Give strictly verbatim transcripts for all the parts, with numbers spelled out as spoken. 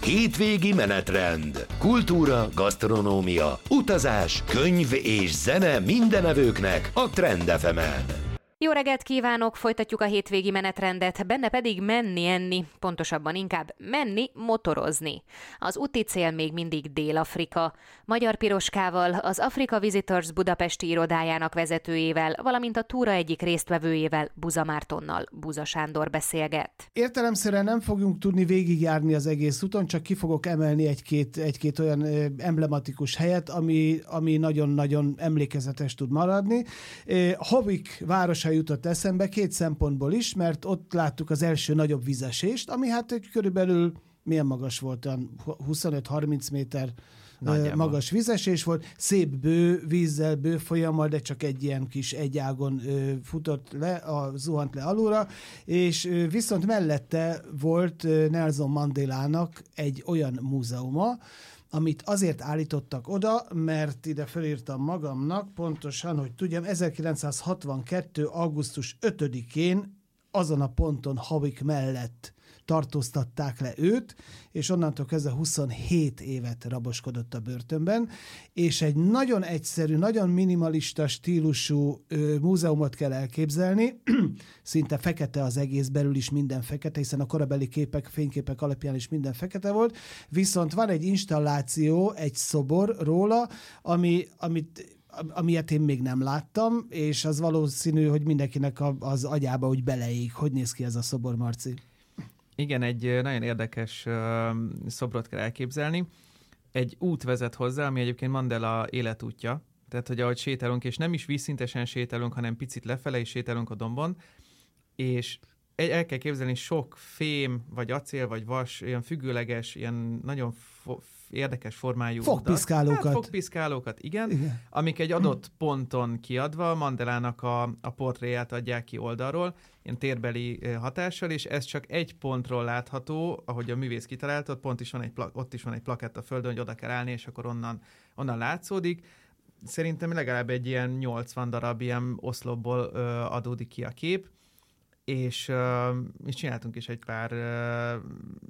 Hétvégi menetrend. Kultúra, gasztronómia, utazás, könyv és zene mindenevőknek a Trend ef emen. Jó reggelt kívánok, folytatjuk a hétvégi menetrendet, benne pedig menni enni, pontosabban inkább menni motorozni. Az úti cél még mindig Dél-Afrika. Magyar Piroskával, az Africa Visitors budapesti irodájának vezetőjével, valamint a túra egyik résztvevőjével, Buza Mártonnal Buza Sándor beszélget. Értelemszerűen nem fogunk tudni végigjárni az egész úton, csak ki fogok emelni egy-két, egy-két olyan emblematikus helyet, ami, ami nagyon-nagyon emlékezetes tud maradni. Havik városa jutott eszembe két szempontból is, mert ott láttuk az első nagyobb vízesést, ami hát egy körülbelül milyen magas volt, huszonöt-harminc méter Nagyjából. Magas vízesés volt, szép bő vízzel, bő folyammal, de csak egy ilyen kis egyágon futott le, a, zuhant le alulra, és viszont mellette volt Nelson Mandélának egy olyan múzeuma, amit azért állítottak oda, mert ide felírtam magamnak pontosan, hogy tudjam, ezerkilencszázhatvankettő. augusztus ötödikén azon a ponton Havik mellett tartóztatták le őt, és onnantól kezdve huszonhét évet raboskodott a börtönben, és egy nagyon egyszerű, nagyon minimalista stílusú ö, múzeumot kell elképzelni, szinte fekete az egész, belül is minden fekete, hiszen a korabeli képek, fényképek alapján is minden fekete volt, viszont van egy installáció, egy szobor róla, ami, amit amilyet én még nem láttam, és az valószínű, hogy mindenkinek a, az agyába úgy beleég. Hogy néz ki ez a szobor, Marci? Igen, egy nagyon érdekes uh, szobrot kell elképzelni. Egy út vezet hozzá, ami egyébként Mandela életútja. Tehát, hogy ahogy sétálunk, és nem is vízszintesen sétálunk, hanem picit lefele is sétálunk a dombon, és el kell képzelni sok fém, vagy acél, vagy vas, ilyen függőleges, ilyen nagyon fo- érdekes formájú fogpiszkálókat. Hát, fogpiszkálókat, igen, igen, amik egy adott ponton kiadva Mandelának a, a portréját adják ki oldalról, ilyen térbeli hatással, és ez csak egy pontról látható, ahogy a művész kitalálta, ott, pont is van egy pla- ott is van egy plakett a földön, hogy oda kell állni, és akkor onnan, onnan látszódik. Szerintem legalább egy ilyen nyolcvan darab ilyen oszlopból ö, adódik ki a kép, és, uh, és csináltunk is egy pár uh,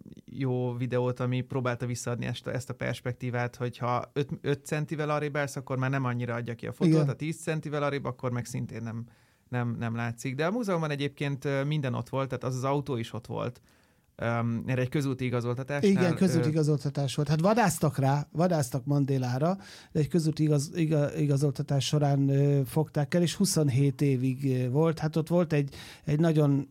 jó videót, ami próbálta visszaadni ezt, ezt a perspektívát, hogyha öt centivel arrébb állsz, akkor már nem annyira adja ki a fotót, igen. A tíz centivel arrébb, akkor meg szintén nem, nem, nem látszik. De a múzeumban egyébként minden ott volt, tehát az az autó is ott volt. Um, erre egy közúti igazoltatásnál. Igen, közúti igazoltatás volt. Hát vadásztak rá, vadásztak Mandélára, de egy közúti igaz, igaz, igazoltatás során ö, fogták el, és huszonhét évig ö, volt. Hát ott volt egy, egy nagyon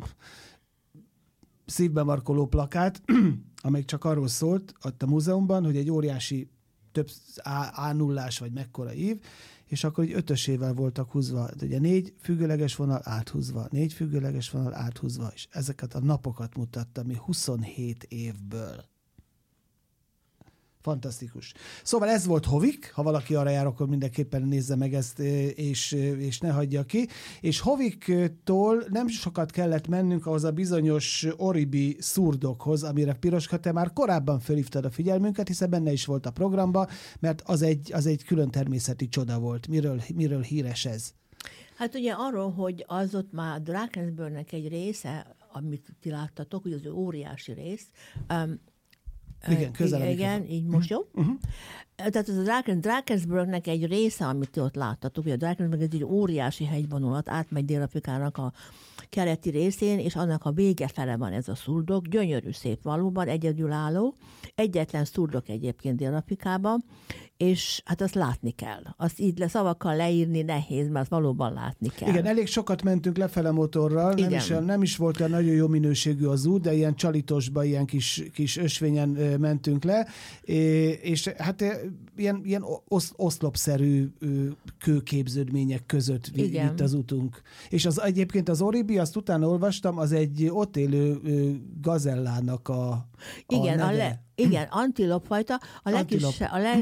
szívbemarkoló plakát, amely csak arról szólt ott a múzeumban, hogy egy óriási több á nullás vagy mekkora ív, és akkor egy ötösével voltak húzva, de ugye négy függőleges vonal áthúzva, négy függőleges vonal áthúzva, és ezeket a napokat mutatta, mi huszonhét évből. Fantasztikus. Szóval ez volt Havik, ha valaki arra jár, akkor mindenképpen nézze meg ezt, és, és ne hagyja ki. És Haviktól nem sokat kellett mennünk ahhoz a bizonyos Oribi szurdokhoz, amire Piroska, te már korábban felhívtad a figyelmünket, hiszen benne is volt a programba, mert az egy, az egy külön természeti csoda volt. Miről, miről híres ez? Hát ugye arról, hogy az ott már Drakensbergnek egy része, amit ti láttatok, ugye az óriási rész, um, Igen, közel. Igen, így most jó. Uh-huh. Tehát az a Draken, Drakensbergnek egy része, amit ott láttatok, ugye a Drakensberg egy óriási hegyvonulat, átmegy Dél-Afrikának a keleti részén, és annak a vége fele van ez a szurdok, gyönyörű szép valóban, egyedülálló, egyetlen szurdok egyébként Dél-Afrikában, és hát azt látni kell. Azt így le szavakkal leírni nehéz, mert azt valóban látni kell. Igen, elég sokat mentünk lefele motorral, nem is, nem is volt olyan nagyon jó minőségű az út, de ilyen csalitosba, ilyen kis, kis ösvényen mentünk le, és hát ilyen, ilyen osz, oszlopszerű kőképződmények között vitt az utunk. És az egyébként az Oribi, azt utána olvastam, az egy ott élő gazellának a, a Igen, neve. a le- Igen, antilopfajta. A, legkisebb, a legkisebb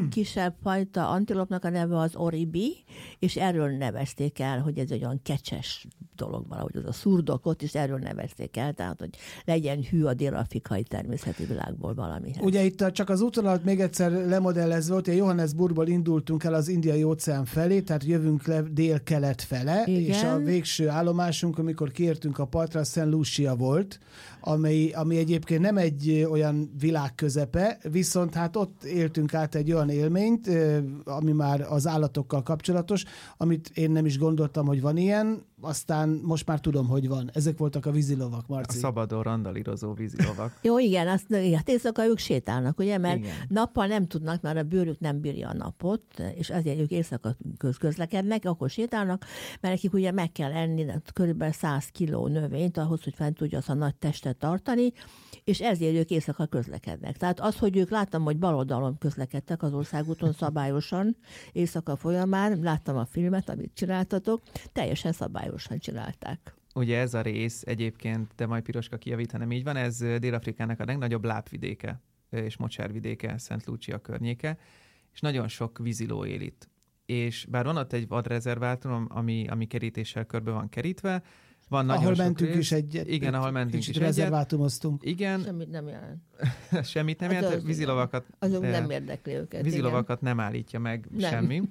fajta antilopnak a neve az oribi, és erről nevezték el, hogy ez egy olyan kecses dolog valahogy, az a szurdokot, és erről nevezték el, tehát hogy legyen hű a dél-afrikai természeti világból valamihez. Ugye itt csak az úton alatt még egyszer lemodellezve, hogy Johannesburgból indultunk el az Indiai óceán felé, tehát jövünk le dél-kelet fele, igen. És a végső állomásunk, amikor kiértünk a partra, Saint Lucia volt, ami, ami egyébként nem egy olyan világközepe, viszont hát ott éltünk át egy olyan élményt, ami már az állatokkal kapcsolatos, amit én nem is gondoltam, hogy van ilyen, aztán most már tudom, hogy van. Ezek voltak a vízilovak, Marci. A szabadon randalírozó vízilovak. Jó, igen, azt, hát éjszaka ők sétálnak, ugye, mert igen. nappal nem tudnak, mert a bőrük nem bírja a napot, és ezért ők éjszaka közlekednek, akkor sétálnak, mert nekik ugye meg kell enni körülbelül száz kiló növényt, ahhoz, hogy fent tudja azt a nagy testet tartani, és ezért ők éjszaka közlekednek. Tehát az, hogy ők láttam, hogy bal oldalon közlekedtek az országúton szabályosan, éjszaka folyamán, láttam a filmet, amit csináltatok, teljesen szabályosan csinálták. Ugye ez a rész egyébként, de majd Piroska kijavít, ha nem így van, ez Dél-Afrikának a legnagyobb lábvidéke és mocsárvidéke, Saint Lucia környéke, és nagyon sok víziló él itt. És bár van ott egy vadrezervátum, ami, ami kerítéssel körbe van kerítve, van nagyon ahol sok mentünk rész. is egyet. Igen, ahol mentünk is egyet. rezervátumoztunk. Igen. Semmit nem jelent. Semmit nem jelent, vízilovakat. Azok nem érdekli őket. Vízilovakat nem állítja meg nem. semmi.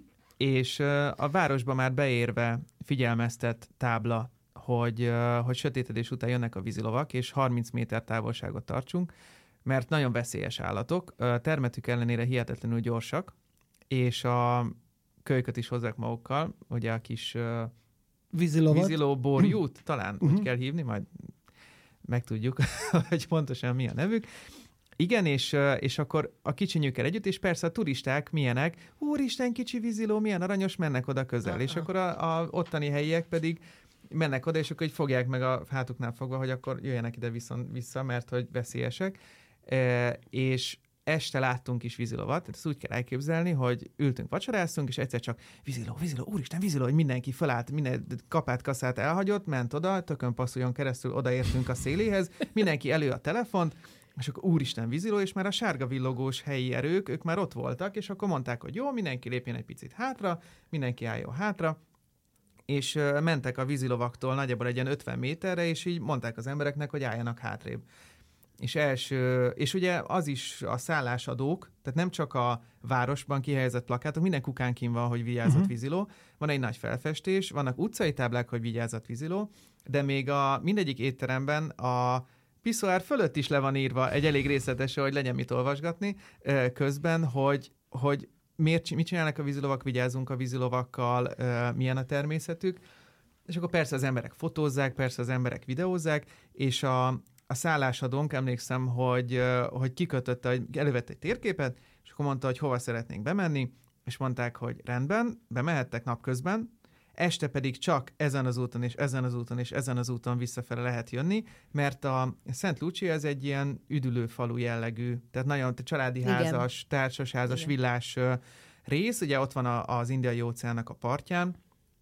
És a városba már beérve figyelmeztet tábla, hogy, hogy sötétedés után jönnek a vízilovak, és harminc méter távolságot tartsunk, mert nagyon veszélyes állatok. Termetük ellenére hihetetlenül gyorsak, és a kölyköt is hozzák magukkal, ugye a kis vízilovat. víziló borjút, talán uh-huh. úgy kell hívni, majd megtudjuk, hogy pontosan mi a nevük. Igen, és, és akkor a kicsinyükkel együtt, és persze a turisták milyenek, úristen, kicsi víziló, milyen aranyos, mennek oda közel. Uh-huh. És akkor a, a ottani helyiek pedig mennek oda, és akkor így fogják meg a hátuknál fogva, hogy akkor jöjjenek ide viszont vissza, mert hogy veszélyesek. E, és este láttunk is vízilovat, tehát ezt úgy kell elképzelni, hogy ültünk, vacsoráztunk, és egyszer csak víziló, víziló, úristen, víziló, hogy mindenki felállt, minden kapát, kaszát elhagyott, ment oda, tökön passzoljon keresztül, odaértünk a széléhez, mindenki elő a telefont, és akkor úristen, víziló, és már a sárga villogós helyi erők, ők már ott voltak, és akkor mondták, hogy jó, mindenki lépjen egy picit hátra, mindenki álljon hátra, és uh, mentek a vízilovaktól nagyjából egy ilyen ötven méterre, és így mondták az embereknek, hogy álljanak hátrébb. És első, és ugye az is a szállásadók, tehát nem csak a városban kihelyezett plakátok, minden kukán kín van, hogy vigyázott uh-huh. víziló, van egy nagy felfestés, vannak utcai táblák, hogy vigyázott víziló, de még a mindegyik étteremben a piszoár fölött is le van írva egy elég részletesen, hogy legyen mit olvasgatni közben, hogy, hogy miért, mit csinálnak a vízilovak, vigyázzunk a vízilovakkal, milyen a természetük, és akkor persze az emberek fotózzák, persze az emberek videózzák, és a, a szállásadónk, emlékszem, hogy, hogy kikötötte, hogy elővette egy térképet, és akkor mondta, hogy hova szeretnénk bemenni, és mondták, hogy rendben, bemehettek napközben, este pedig csak ezen az úton, és ezen az úton, és ezen az úton visszafele lehet jönni, mert a Saint Lucia ez egy ilyen üdülőfalu jellegű, tehát nagyon családi igen. házas, társasházas, igen. villás rész, ugye ott van a, az Indiai óceánnak a partján,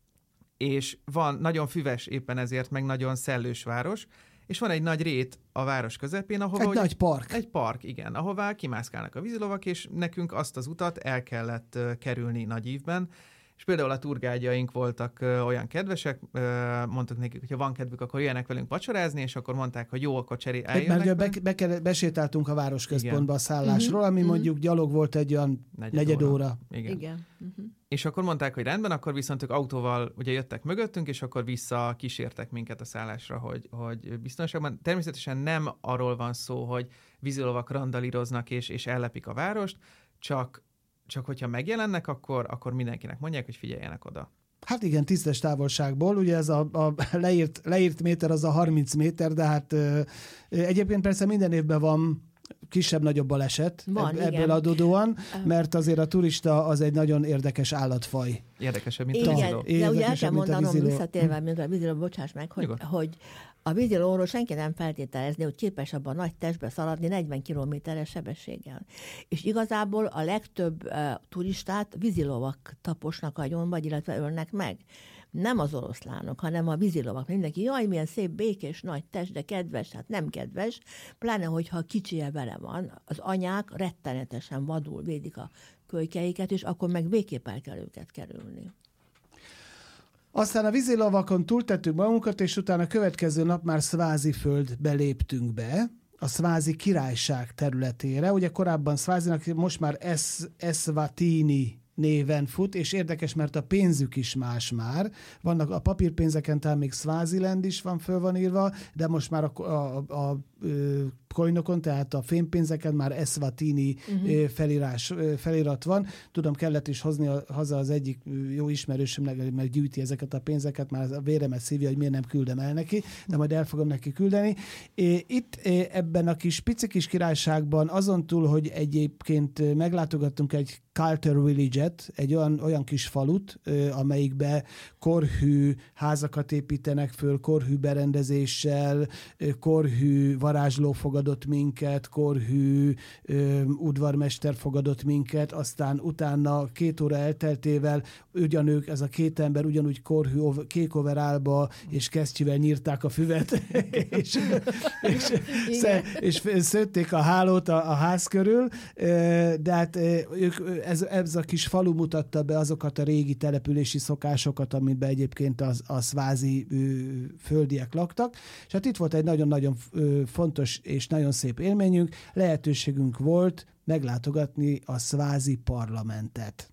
és van nagyon füves éppen ezért, meg nagyon szellős város, és van egy nagy rét a város közepén, ahova... Egy hogy, nagy park. Egy park, igen, ahová kimászkálnak a vízilovak, és nekünk azt az utat el kellett uh, kerülni nagy ívben, és például a turgágyaink voltak ö, olyan kedvesek, ö, mondtuk nekik, hogy ha van kedvük, akkor jöjjenek velünk vacsorázni, és akkor mondták, hogy jó, akkor cseré eljönnek. Mert be, be, besétáltunk a városközpontba a szállásról, ami uh-huh. mondjuk gyalog volt egy olyan negyed, negyed óra. óra. Igen. Igen. Uh-huh. És akkor mondták, hogy rendben, akkor viszont ők autóval ugye jöttek mögöttünk, és akkor vissza kísértek minket a szállásra, hogy, hogy biztonságban. Természetesen nem arról van szó, hogy vízilovak randalíroznak és, és ellepik a várost, csak Csak hogyha megjelennek, akkor, akkor mindenkinek mondják, hogy figyeljenek oda. Hát igen, tisztes távolságból, ugye ez a, a leírt, leírt méter az a harminc méter, de hát ö, egyébként persze minden évben van kisebb-nagyobb baleset van, ebből igen. adódóan, mert azért a turista az egy nagyon érdekes állatfaj. Érdekesebb, mint igen, a víziló. de ugye el kell mint a mondanom, víziló. visszatérve, mint a víziló, bocsáss meg, hogy, hogy a vízilóról senki nem feltételezni, hogy képes abban a nagy testbe szaladni negyven kilométeres sebességgel. És igazából a legtöbb uh, turistát vízilovak taposnak agyon, vagy illetve ölnek meg. Nem az oroszlánok, hanem a vízilovak. Mindenki, jaj, milyen szép, békés, nagy test, de kedves, hát nem kedves, pláne, hogyha kicsie vele van. Az anyák rettenetesen vadul védik a kölykeiket, és akkor meg végképp el kell őket kerülni. Aztán a vízilovakon túltettük magunkat, és utána a következő nap már Szváziföldbe léptünk be, a Szvázi királyság területére. Ugye korábban Szvázinak most már es, Eswatini néven fut, és érdekes, mert a pénzük is más már. Vannak a papírpénzeken, talán még Swaziland is van, föl van írva, de most már a, a, a, a coinokon, tehát a fénypénzeken már Eswatini uh-huh. felírás, felirat van. Tudom, kellett is hozni a, haza az egyik jó ismerősömnek, mert gyűjti ezeket a pénzeket, már a véremet szívja, hogy miért nem küldem el neki, de majd el fogom neki küldeni. Itt ebben a kis pici kis királyságban azon túl, hogy egyébként meglátogattunk egy Culture Village-et, egy olyan, olyan kis falut, amelyikbe korhű házakat építenek föl, korhű berendezéssel, korhű varázsló fogadott minket, korhű ö, udvarmester fogadott minket, aztán utána két óra elteltével ugyanők, ez a két ember ugyanúgy korhű kék overálba és kesztyűvel nyírták a füvet, és, és, és, és szőtték a hálót a, a ház körül, de hát ők, ez, ez a kis falu mutatta be azokat a régi települési szokásokat, amiben egyébként az, a szvázi földiek laktak, és hát itt volt egy nagyon-nagyon fontos és nagyon szép élményünk, lehetőségünk volt meglátogatni a szvázi parlamentet.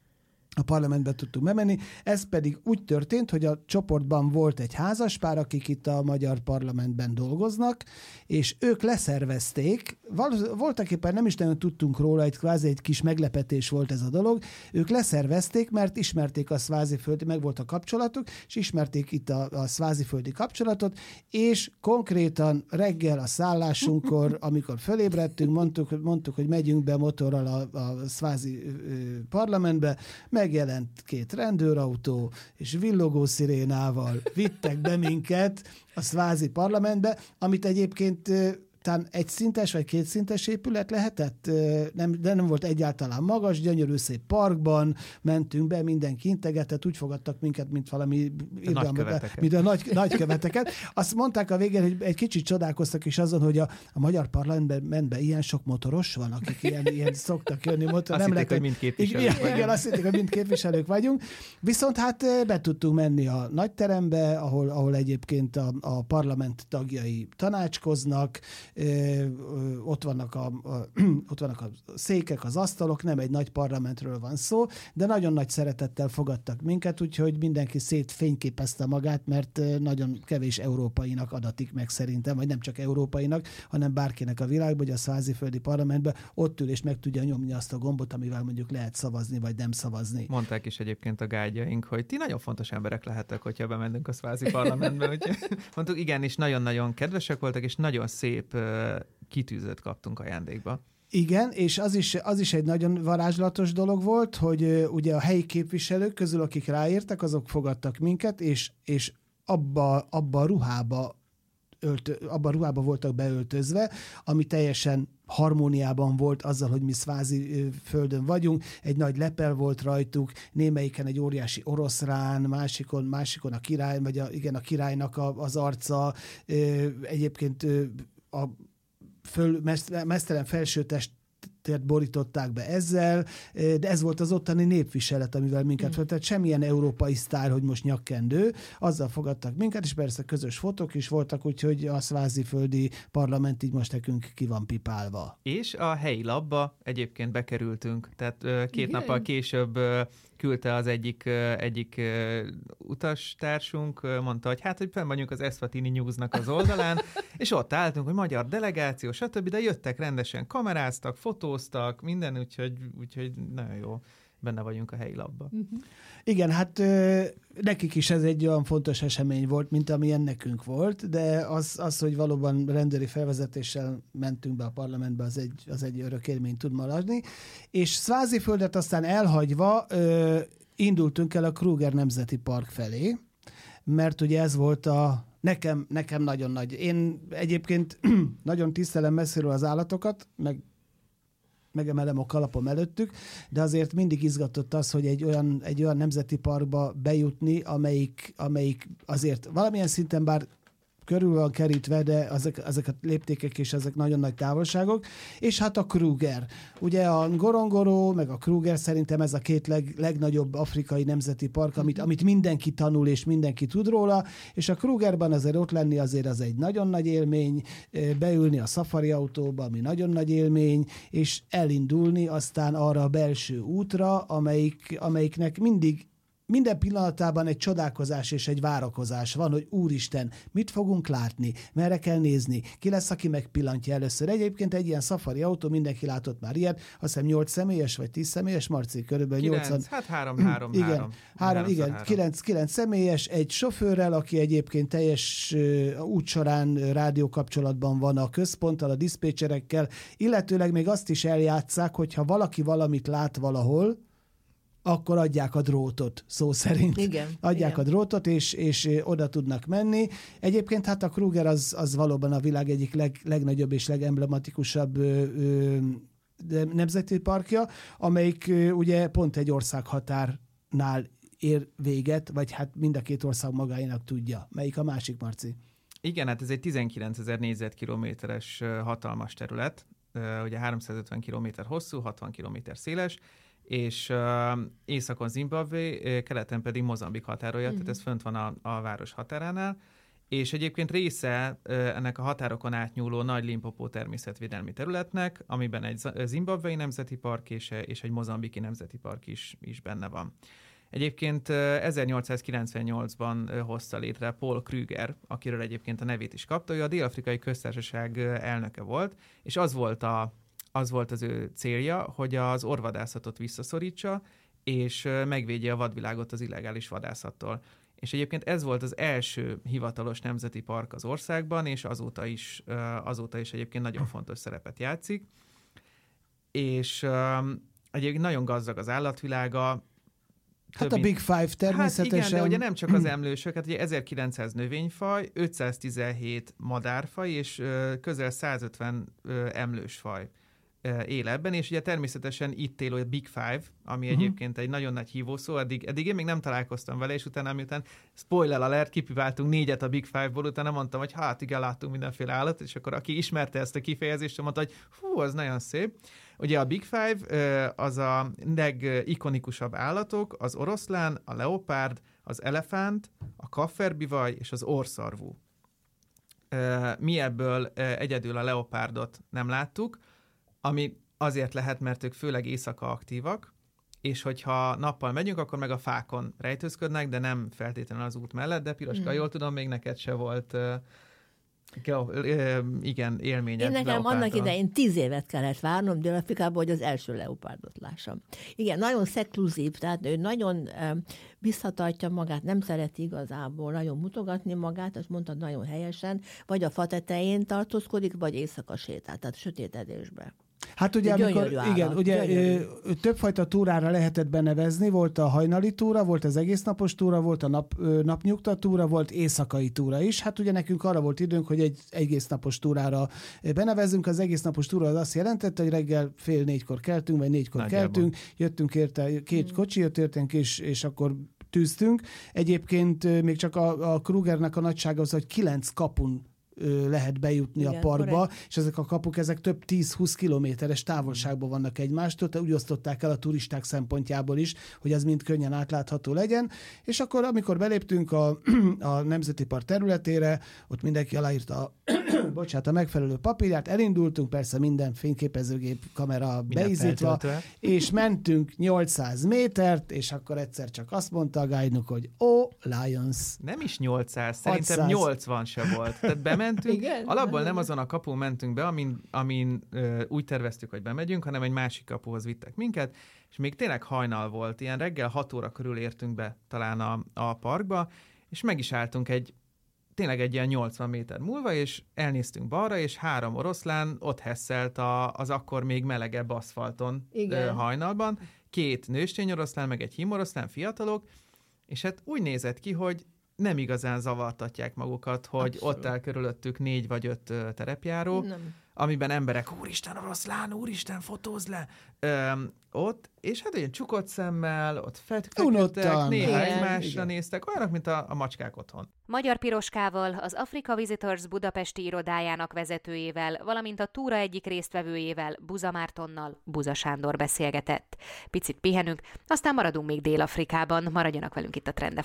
A parlamentbe tudtunk bemenni, ez pedig úgy történt, hogy a csoportban volt egy házaspár, akik itt a magyar parlamentben dolgoznak, és ők leszervezték, voltak éppen nem is nagyon tudtunk róla, egy kvázi egy kis meglepetés volt ez a dolog, ők leszervezték, mert ismerték a szváziföldi, meg volt a kapcsolatuk, és ismerték itt a, a szváziföldi kapcsolatot, és konkrétan reggel a szállásunkkor, amikor fölébredtünk, mondtuk, mondtuk, hogy megyünk be motorral a, a szvázi parlamentbe, megjelent két rendőrautó, és villogó szirénával vittek be minket a szvázi parlamentbe, amit egyébként talán egy szintes vagy két szintes épület lehetett, nem, de nem volt egyáltalán magas, gyönyörű szép parkban, mentünk be, mindenki integetett, úgy fogadtak minket, mint valami nagyköveteket. Mint a nagy, nagyköveteket. Azt mondták a végén, hogy egy kicsit csodálkoztak is azon, hogy a, a magyar parlamentben ment be ilyen sok motoros van, akik ilyen, ilyen szoktak jönni. Motor, azt nem hitték, lehet, hogy mind képviselők igen, vagyunk. Igen, azt hitték, hogy mind képviselők vagyunk. Viszont hát be tudtunk menni a nagyterembe, ahol, ahol egyébként a, a parlament tagjai tanácskoznak, ott vannak, a, a, ott vannak a székek, az asztalok, nem egy nagy parlamentről van szó, de nagyon nagy szeretettel fogadtak minket, úgyhogy mindenki szétfényképezte magát, mert nagyon kevés európainak adatik meg szerintem, vagy nem csak európainak, hanem bárkinek a világban, hogy a szváziföldi parlamentben ott ül és meg tudja nyomni azt a gombot, amivel mondjuk lehet szavazni, vagy nem szavazni. Mondták is egyébként a gágyaink, hogy ti nagyon fontos emberek lehettek, hogyha bemendünk a szvázi parlamentbe. Úgyhogy mondtuk, igen, és nagyon-nagyon kedvesek voltak, és nagyon szép kitűzőt kaptunk ajándékba. Igen, és az is, az is egy nagyon varázslatos dolog volt, hogy uh, ugye a helyi képviselők közül, akik ráértek, azok fogadtak minket, és, és abba, abba a ruhába Öltö, abban a ruhában voltak beöltözve, ami teljesen harmóniában volt azzal, hogy mi szvázi földön vagyunk. Egy nagy lepel volt rajtuk, némelyiken egy óriási oroszrán, másikon, másikon a király, vagy a, igen, a királynak a, az arca. Egyébként a föl, mesztelen felsőtest borították be ezzel, de ez volt az ottani népviselet, amivel minket mm. tehát semmilyen európai sztár, hogy most nyakkendő, azzal fogadtak minket, és persze közös fotók is voltak, úgyhogy a szváziföldi parlament így most nekünk ki van pipálva. És a helyi labba egyébként bekerültünk, tehát két Igen. nappal később küldte az egyik, egyik utastársunk, mondta, hogy hát, hogy fenn vagyunk az Eswatini News-nak az oldalán, és ott álltunk, hogy magyar delegáció, stb., de jöttek rendesen, kameráztak, fotóztak, minden, úgyhogy, úgyhogy nagyon jó, benne vagyunk a helyi labba. Uh-huh. Igen, hát ö, nekik is ez egy olyan fontos esemény volt, mint amilyen nekünk volt, de az, az hogy valóban rendőri felvezetéssel mentünk be a parlamentbe, az egy, az egy örök élmény tud maradni. És Szváziföldet aztán elhagyva ö, indultunk el a Kruger Nemzeti Park felé, mert ugye ez volt a nekem, nekem nagyon nagy. Én egyébként nagyon tisztelem messziről az állatokat, meg megemelem a kalapom előttük, de azért mindig izgatott az, hogy egy olyan, egy olyan nemzeti parkba bejutni, amelyik, amelyik azért valamilyen szinten bár körül van kerítve, de ezek, ezek a léptékek és ezek nagyon nagy távolságok. És hát a Kruger. Ugye a Ngorongoro, meg a Kruger szerintem ez a két leg, legnagyobb afrikai nemzeti park, amit, amit mindenki tanul és mindenki tud róla, és a Krugerban azért ott lenni azért az egy nagyon nagy élmény, beülni a safari autóba, ami nagyon nagy élmény, és elindulni aztán arra a belső útra, amelyik, amelyiknek mindig minden pillanatában egy csodálkozás és egy várakozás van, hogy úristen, mit fogunk látni, merre kell nézni, ki lesz, aki megpillantja először. Egyébként egy ilyen safari autó, mindenki látott már ilyet, azt hiszem nyolc személyes vagy tíz személyes, Marci, körülbelül nyolcvan. Hát három, három, igen, három. három, igen, három. kilenc, kilenc személyes, egy sofőrrel, aki egyébként teljes uh, út során rádiókapcsolatban van a központtal, a diszpécserekkel, illetőleg még azt is eljátsszák, hogyha valaki valamit lát valahol, akkor adják a drótot, szó szerint. Igen, adják igen. a drótot, és, és oda tudnak menni. Egyébként hát a Kruger az, az valóban a világ egyik leg, legnagyobb és legemblematikusabb ö, ö, nemzeti parkja, amelyik ö, ugye pont egy országhatárnál ér véget, vagy hát mind a két ország magáénak tudja. Melyik a másik, Marci? Igen, hát ez egy tizenkilencezer négyzetkilométeres hatalmas terület, ugye háromszázötven kilométer hosszú, hatvan kilométer széles, és uh, északon Zimbabwe, keleten pedig Mozambik határolja, mm-hmm. tehát ez fönt van a, a város határánál, és egyébként része uh, ennek a határokon átnyúló nagy Limpopo természetvédelmi területnek, amiben egy zimbabwei nemzeti park és, és egy mozambiki nemzeti park is, is benne van. Egyébként uh, ezernyolcszázkilencvennyolcban uh, hozta létre Paul Kruger, akiről egyébként a nevét is kapta, ő a Dél-Afrikai Köztársaság uh, elnöke volt, és az volt a Az volt az ő célja, hogy az orvadászatot visszaszorítsa, és megvédje a vadvilágot az illegális vadászattól. És egyébként ez volt az első hivatalos nemzeti park az országban, és azóta is, azóta is egyébként nagyon fontos szerepet játszik. És egyébként nagyon gazdag az állatvilága. Hát a Big Five természetesen. Hát igen, de ugye nem csak az emlősök, hát ugye ezerkilencszáz növényfaj, ötszáztizenhét madárfaj, és közel százötven emlősfaj él ebben, és ugye természetesen itt élő a Big Five, ami uh-huh. egyébként egy nagyon nagy hívószó, eddig, eddig én még nem találkoztam vele, és utána, miután spoiler alert, kipipáltunk négyet a Big Five-ból, utána mondtam, hogy hát igen, láttunk mindenféle állat, és akkor aki ismerte ezt a kifejezést, mondta, hogy hú, az nagyon szép. Ugye a Big Five az a legikonikusabb állatok, az oroszlán, a leopárd, az elefánt, a kafferbivaj és az orrszarvú. Mi ebből egyedül a leopárdot nem láttuk, ami azért lehet, mert ők főleg éjszaka aktívak, és hogyha nappal megyünk, akkor meg a fákon rejtőzködnek, de nem feltétlenül az út mellett, de Piroska, mm. jól tudom, még neked se volt uh, uh, igen, élményed. Én nekem leopárdon. Annak idején tíz évet kellett várnom Dél-Afrikából, hogy az első leopárdot lássam. Igen, nagyon szekluzív, tehát ő nagyon um, visszatartja magát, nem szereti igazából nagyon mutogatni magát, azt mondtad nagyon helyesen, vagy a fa tetején tartózkodik, vagy éjszaka sétál, tehát sötétedésbe. Hát ugye, amikor, igen, ugye ö, többfajta túrára lehetett benevezni, volt a hajnali túra, volt az egésznapos túra, volt a nap, ö, napnyugta túra, volt éjszakai túra is. Hát ugye nekünk arra volt időnk, hogy egy egésznapos túrára benevezzünk. Az egésznapos túra az azt jelentette, hogy reggel fél négykor keltünk, vagy négykor Nagyjából. keltünk, jöttünk érte, két hmm. kocsi jött értünk, és, és akkor tűztünk. Egyébként még csak a, a Krugernek a nagysága az, hogy kilenc kapun lehet bejutni Igen, a parkba, korrekt. És ezek a kapuk, ezek több tíz-húsz kilométeres távolságban vannak egymástól, tehát úgy osztották el a turisták szempontjából is, hogy ez mind könnyen átlátható legyen, és akkor, amikor beléptünk a, a Nemzeti Park területére, ott mindenki aláírta a, bocsánat, a megfelelő papírját, elindultunk, persze minden fényképezőgép kamera beizítva, és mentünk nyolcszáz métert, és akkor egyszer csak azt mondta a guide-nuk, hogy ó, Lions. Nem is nyolcszáz, szerintem hatszáz. nyolcvan se volt. Tehát bementünk, igen, alapból nem azon a kapun mentünk be, amin, amin ö, úgy terveztük, hogy bemegyünk, hanem egy másik kapuhoz vittek minket, és még tényleg hajnal volt, ilyen reggel hat óra körül értünk be talán a, a parkba, és meg is álltunk egy tényleg egy ilyen nyolcvan méter múlva, és elnéztünk balra, és három oroszlán ott hesszelt a, az akkor még melegebb aszfalton ö, hajnalban, két nőstény oroszlán, meg egy hímoroszlán, fiatalok, és hát úgy nézett ki, hogy nem igazán zavartatják magukat, hogy Abszolút. Ott áll körülöttük négy vagy öt terepjáró, nem. amiben emberek, úristen, oroszlán, úristen, fotózz le, Öm, ott, és hát olyan csukott szemmel, ott feküdtek, néha egymásra néztek, olyanok, mint a, a macskák otthon. Magyar Piroskával, az Africa Visitors budapesti irodájának vezetőjével, valamint a túra egyik résztvevőjével, Buza Mártonnal Buza Sándor beszélgetett. Picit pihenünk, aztán maradunk még Dél-Afrikában, maradjanak velünk itt a Trend